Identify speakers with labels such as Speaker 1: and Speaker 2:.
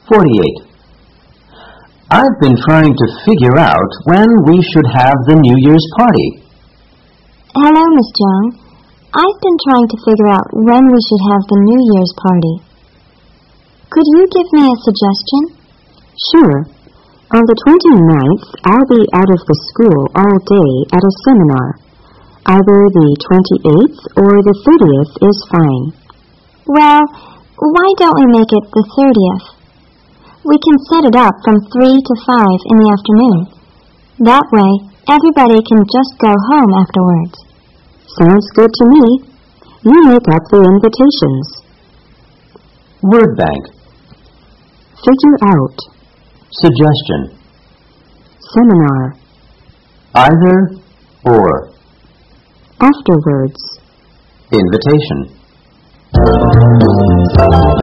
Speaker 1: 48. I've been trying to figure out when we should have the New Year's party.
Speaker 2: Hello, Miss Joan. I've been trying to figure out when we should have the New Year's party. Could you give me a suggestion?
Speaker 3: Sure. On the 29th, I'll be out of the school all day at a seminar. Either the 28th or the 30th is fine.
Speaker 2: Well, why don't we make it the 30th? We can set it up from 3 to 5 in the afternoon. That way, everybody can just go home afterwards.
Speaker 3: Sounds good to me. You make up the invitations.
Speaker 1: Word bank.
Speaker 3: Figure out.
Speaker 1: Suggestion.
Speaker 3: Seminar.
Speaker 1: Either or.
Speaker 3: Afterwards.
Speaker 1: Invitation.